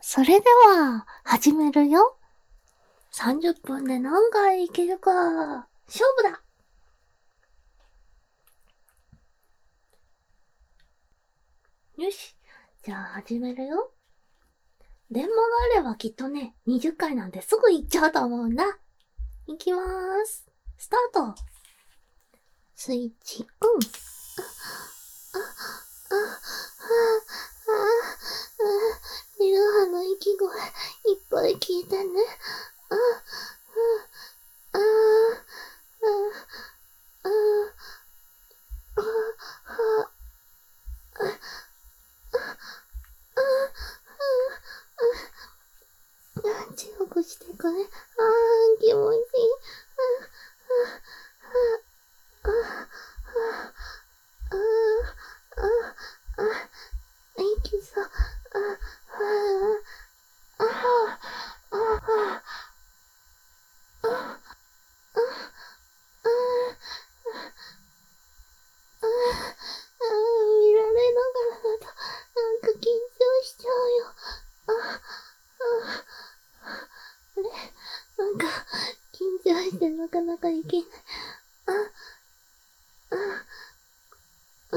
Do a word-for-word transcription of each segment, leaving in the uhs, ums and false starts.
それでは、始めるよ。さんじゅっぷんで何回いけるか、勝負だ。よし。じゃあ始めるよ。電話があればきっとね、にじゅっかいなんてすぐ行っちゃうと思うんだ。いきまーす。スタート。スイッチオン。あ、あ、あ、あ、あ、あ、リルハの息声、いっぱい聞いてね。あ、あ、あ、あ、あ、あ、あ、強くしてくれ。あー、気持ちいい。あ、あ、あ、あ、あ、あ、息さ、あ、あ、あ、あ、あ、見られながらだと、なんか緊張しちゃうよ。あ、あ、あれなんか、緊張してなかなかいけない。あ、あ、あ、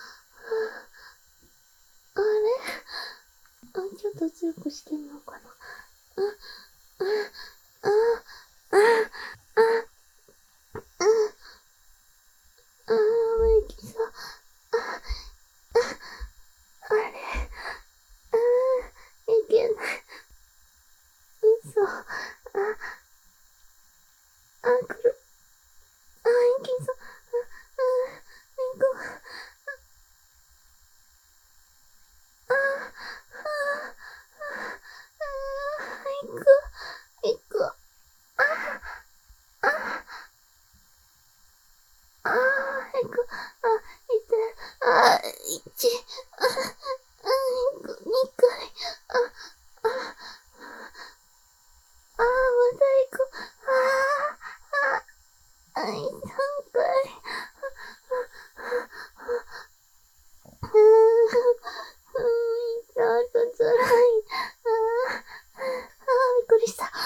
あれあ、ちょっと強くしてんのかな。あ、あ、あ、あ、あ、あ、あ、めきさ、あ、あれ、あ、いけない。嘘。あ、あ、来る。あ、いけそう。あ、あ、いこう。あ、あ、あ、あ、いく、いく。あ、あ、あ、いく。あ、いて。あ、いち。あ、あ、いく、にかい。あ、あ、あ、またいく。あ、あ、あ、さんかい。うーん、うーん、ちょっとつらい。あー、あー、びっくりした。あ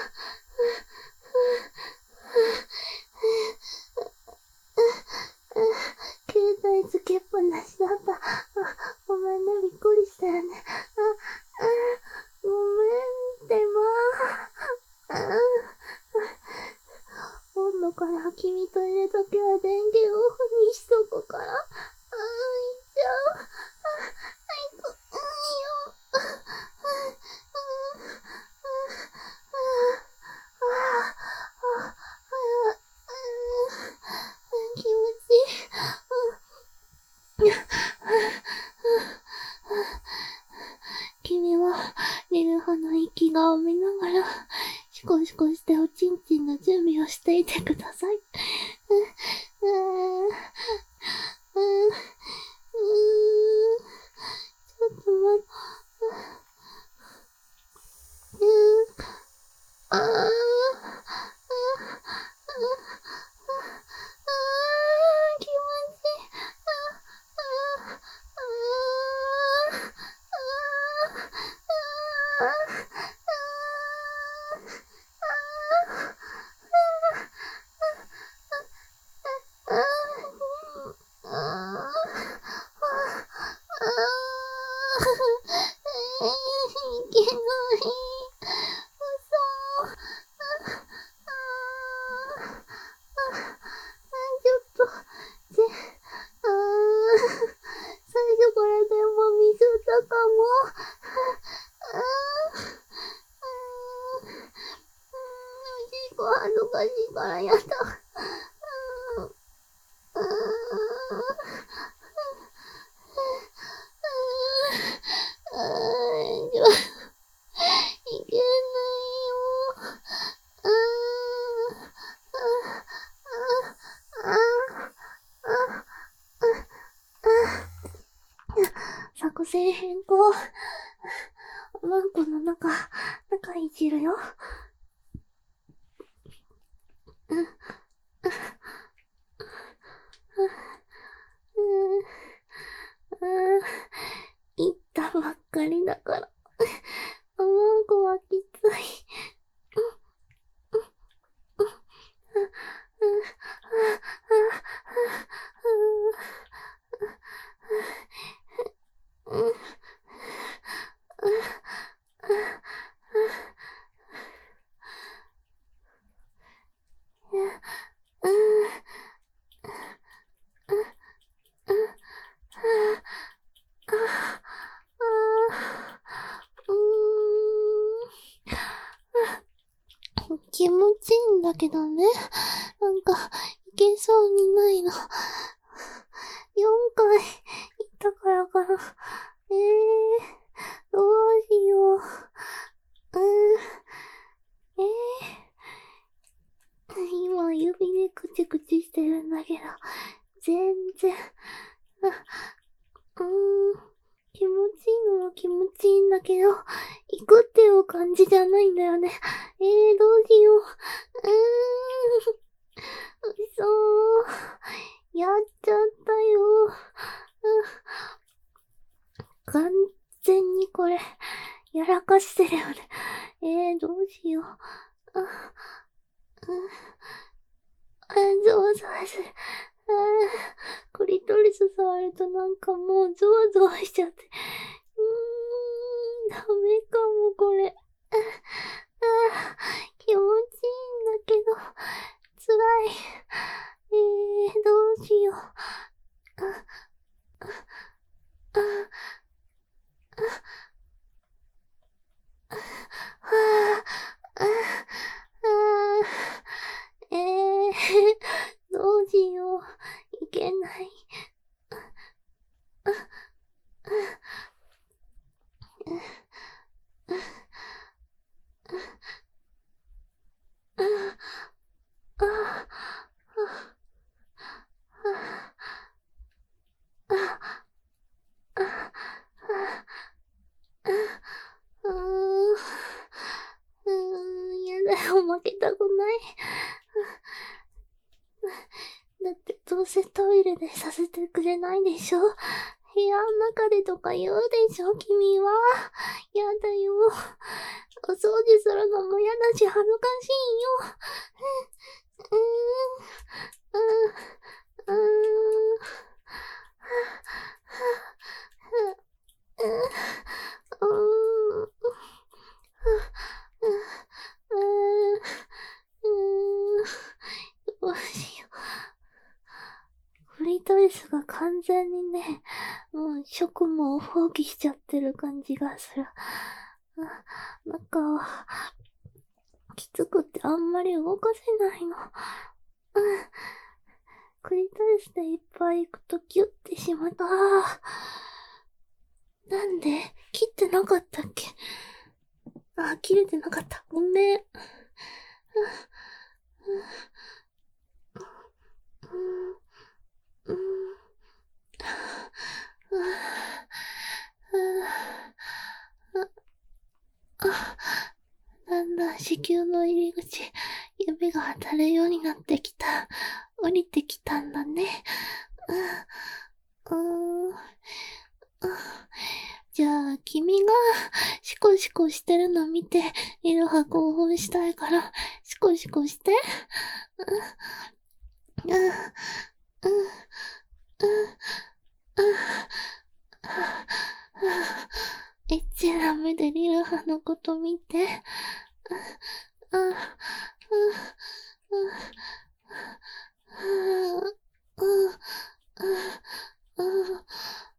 ー、携帯つけっぱなしだった。あ、ごめんね、びっくりしたよね。あ、あ、ごめんってば。あ、今度から君といるときは電源オフにしとくから。あー、いっちゃう。あ、いく、いいよ。あ、気持ちいい。君はリルハの息がを見ながら、シコシコしておちんちんの準備をしていてください。うーん、うーん、うーん、ちょっと待って。うーん、あー、あー、あー、あー、気持ちいい。あー、あー、あー、あー、あー、あー、いけない。嘘。ちょっと、ぜ、あー、最初から全部ミスったかも。あー、あー、結構恥ずかしいからやだ。あー、あー、あー、ちょ、いけないよ。あー、あー、あー、あー、作戦変更。ワンコの中、中いじるよ。うん、うん、うん、言ったばっかりだから。ごこはきつい。気持ちいいんだけどね。なんか、いけそうにないの。よんかい、行ったからかな。えー、どうしよう。うーん、えー、今指でクチクチしてるんだけど、全然、うーん、気持ちいいのは気持ちいいんだけど、行くっていう感じじゃないんだよね。えー、どうしよう。うーん。嘘ー。やっちゃったよ。完全にこれ、やらかしてるよね。えー、どうしよう。あ、うん、あ、ゾワゾワする。あー、クリトリス触るとなんかもうゾワゾワしちゃって。うーん、ダメかも、これ。ああ、気持ちいいんだけど、辛い。えー、どうしよう。あ、あ、あ、あ、はあ、あ、あ、えー、どうしよう。いけない。あ、あ、あ、あ、あ、あ、うーん、うーん、やだよ、負けたくない。だってどうせトイレでさせてくれないでしょ。部屋の中でとか言うでしょ、君は。やだよ。お掃除するのもやだし恥ずかしいよ。うーん、うーん、うーん、うーん、うーん、どうしよう。クリトリスが完全にね、もう職務を放棄しちゃってる感じがする。あ、なんか、きつくてあんまり動かせないの。うん。クリトリスでいっぱい行くとギュッてしまった。なんで切ってなかったっけ？あ、切れてなかった。ごめん。うん、うん、うん、あ、なんだ、子宮の入り口、指が当たるようになってきた。降りてきたんだね。うん、うーん。じゃあ、君がシコシコしてるの見て、いろは興奮したいから、シコシコして。うん、うん、うん、うん、うん。エッチな目でリルハのこと見て。うん、うん、うん、うん、うん、うん、うん、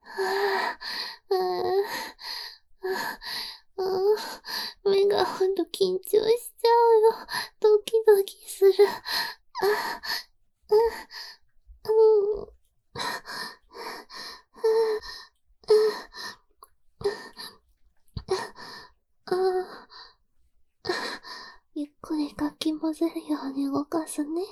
目がほんと緊張しちゃうよ。ドキドキする。あ、うん、うん、うん。ゆっくりかき混ぜるように動かすね。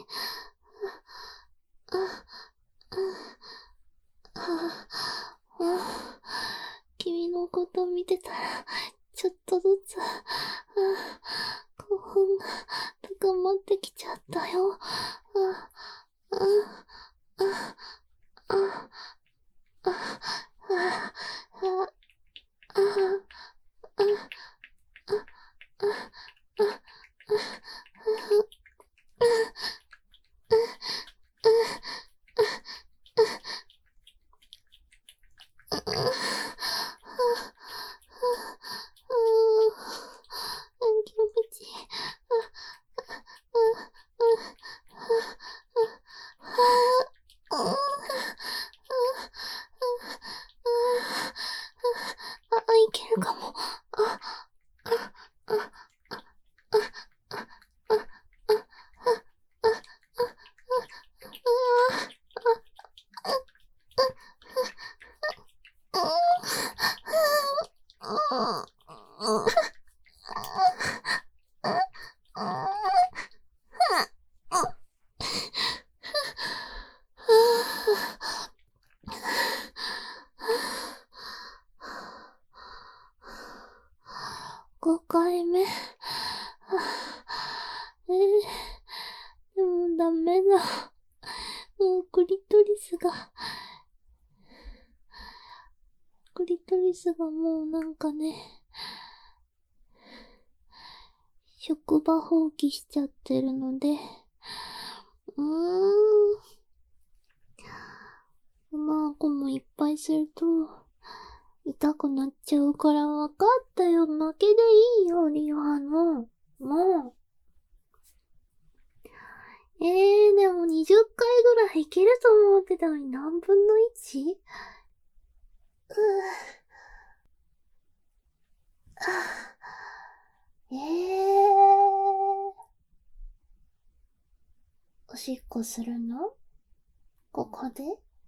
君のこと見てたら、ちょっとずつ、興奮が高まってきちゃったよ。 ごかいめ。えー、でもダメだ。もうクリトリスが、クリトリスがもうなんかね、職場放棄しちゃってるので、うーん。マーコもいっぱいすると、痛くなっちゃうからわかったよ。負けでいいよ、リオハの。もう。えー、でもにじゅっかいぐらいいけると思ってたのに何分の いち？ うぅ。えー。おしっこするの？ここで？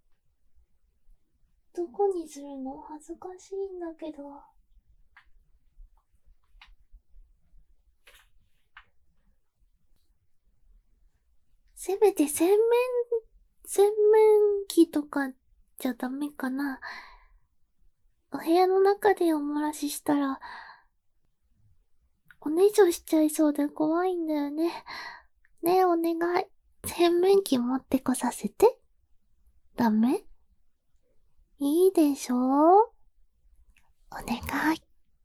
どこにするの？恥ずかしいんだけど。せめて洗面、洗面器とかじゃダメかな。お部屋の中でお漏らししたら、おねしょしちゃいそうで怖いんだよね。ねえ、お願い。洗面器持ってこさせて。ダメ？いいでしょ？お願い。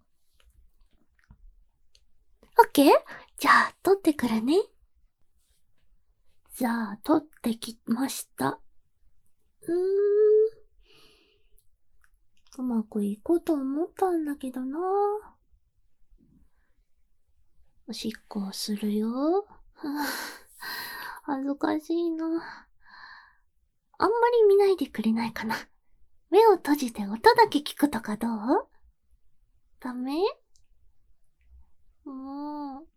オッケー？じゃあ、取ってくるね。じゃあ、取ってきました。うーん。うまくいこうと思ったんだけどな。おしっこをするよ。はぁ、恥ずかしいな。あんまり見ないでくれないかな。目を閉じて音だけ聞くとかどう？ダメ？もう。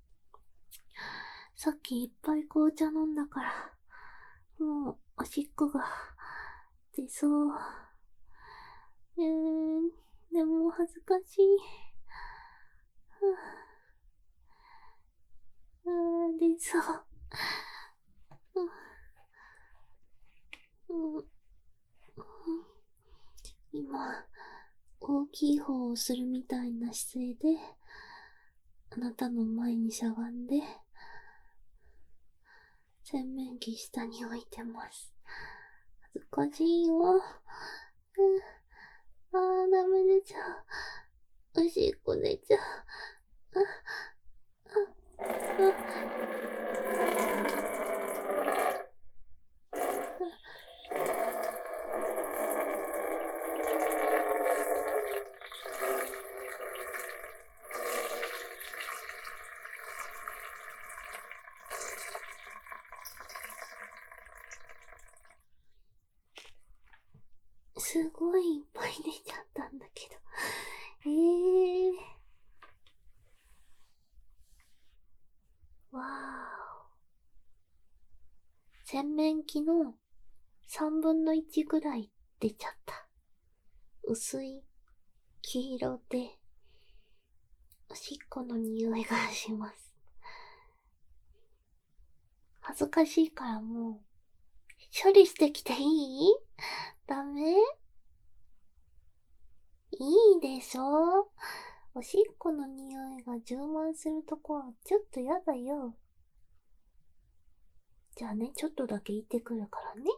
さっきいっぱい紅茶飲んだから、もうおしっこが出そう。えー、でも恥ずかしい。あー、出そう。うんうん、今、大きい方をするみたいな姿勢で、あなたの前にしゃがんで、洗面器下に置いてます。恥ずかしいよ。うん、あー、ダメ出ちゃう。おしっこ出ちゃう。あ、あ、すごいいっぱい出ちゃったんだけど。えー。わーお。洗面器のさんぶんのいちぐらい出ちゃった。薄い黄色で、おしっこの匂いがします。恥ずかしいからもう、処理してきていい？ダメ？いいでしょ？おしっこの匂いが充満するとこはちょっとやだよ。じゃあね、ちょっとだけ行ってくるからね。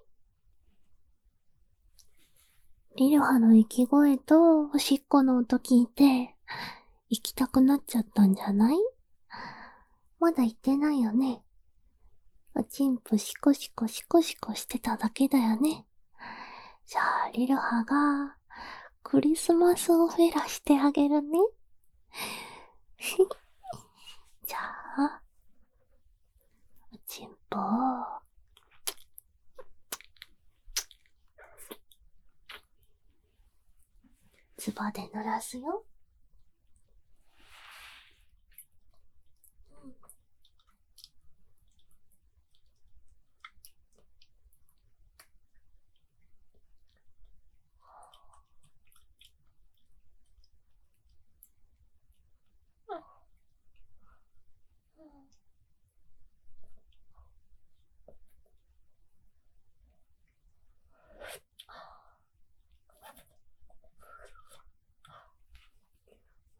リルハの息声とおしっこの音聞いて、行きたくなっちゃったんじゃない？まだ行ってないよね。おちんぷシコシコシコシコしてただけだよね。じゃあ、リルハが、クリスマスオフェラしてあげるね。じゃあ、おちんぽを、つばで濡らすよ。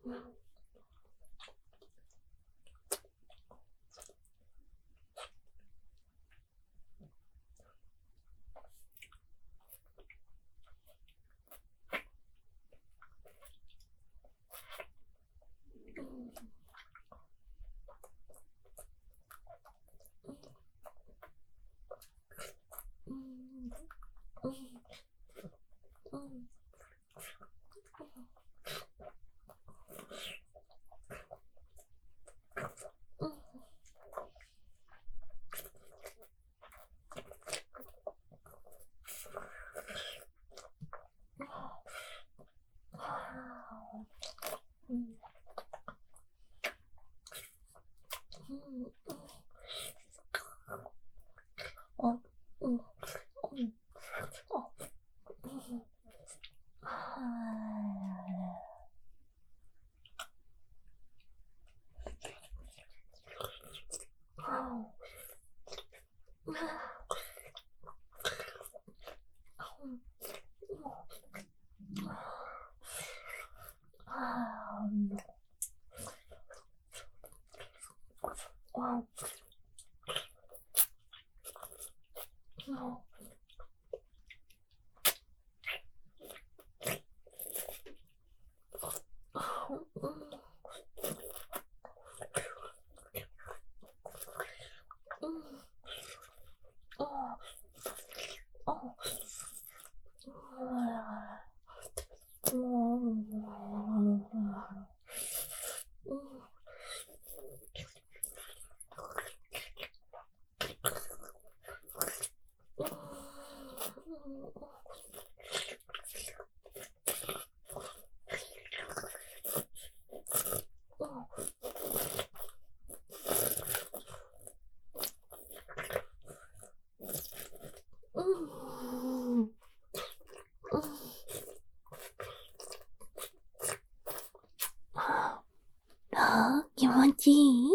あー、気持ちいい？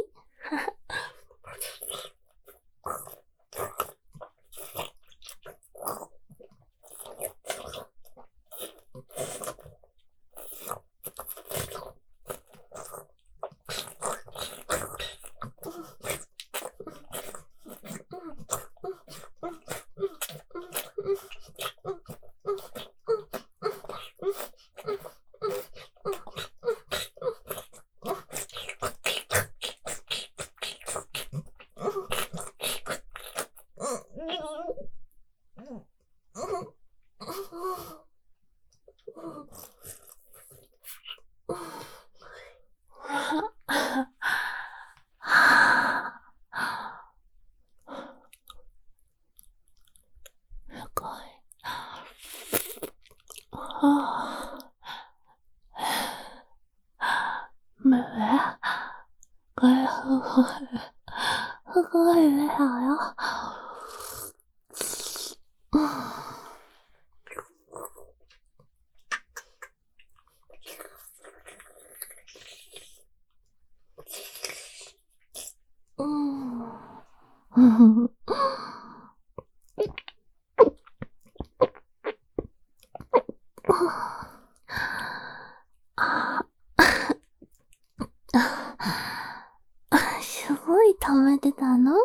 すごい溜めてたの？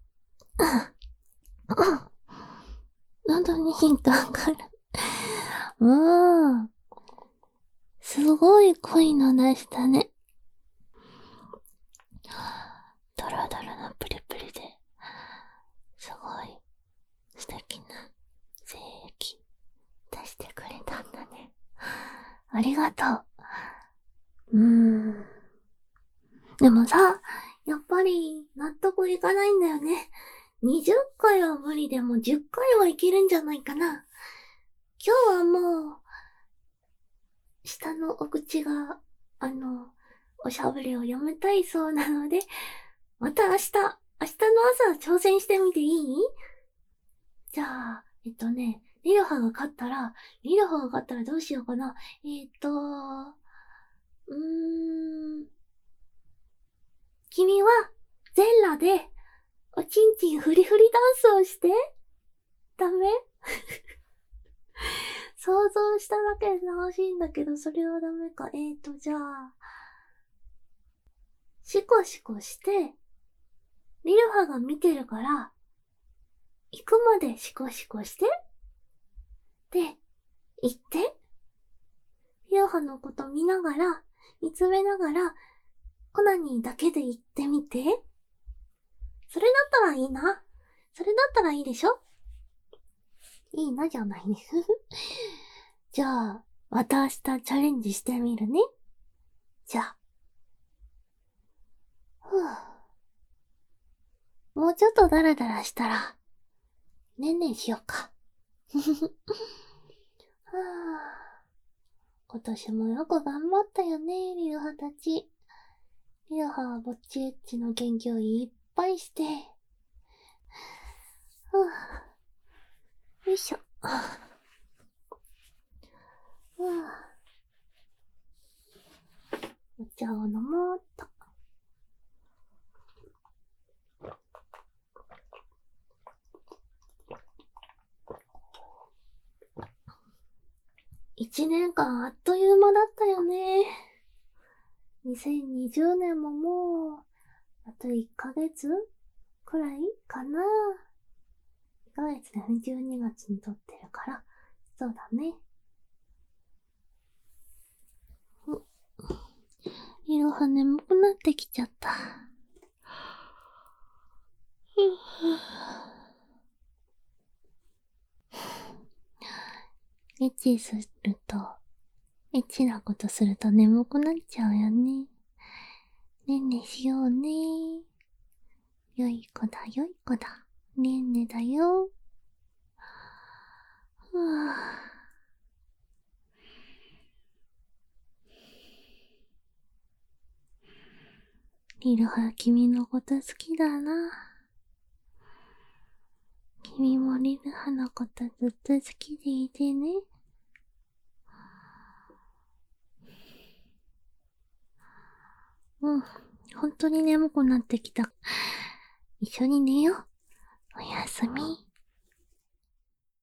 喉に引っかかる。うん。すごい濃いの出したね。ドロドロのプリプリで、すごい素敵な精液出してくれたんだね。ありがとう。うーん。でもさ、やっぱり納得いかないんだよね。にじゅっかいは無理でもじゅっかいはいけるんじゃないかな。今日はもう、下のお口が、あの、おしゃべりをやめたいそうなので、また明日、明日の朝挑戦してみていい？じゃあ、えっとね、リロハが勝ったら、リロハが勝ったらどうしようかな。えっと、うーん、君は、全裸で、おちんちんフリフリダンスをして。ダメ？想像しただけで楽しいんだけど、それはダメか。えーと、じゃあ、 シコシコして、リルハが見てるから、行くまでシコシコして、で、行って、リルハのこと見ながら、見つめながら、オナニーだけで行ってみて。それだったらいいな。それだったらいいでしょ？いいなじゃないね。じゃあ、また明日チャレンジしてみるね。じゃあ。ふぅ。もうちょっとダラダラしたら、ねんねんしようか。はぁ。今年もよく頑張ったよね、リルハたち。リルハはぼっちエッチの元気をいっぱいして。ふぅ。よいしょ。ふぅ。お茶を飲もうっと。一年間あっという間だったよね。にせんにじゅうねんももう、あといっかげつくらいかな。いっかげつでじゅうにがつに撮ってるから、そうだね。いろは眠くなってきちゃった。エッチすると、エッチなことすると眠くなっちゃうよね。ねんねしようね。よい子だよい子だ。ねんねだよ。ふぅ。リルハ、君のこと好きだな。君もリルハのことずっと好きでいてね。うん、本当に眠くなってきた。一緒に寝よう。おやすみ。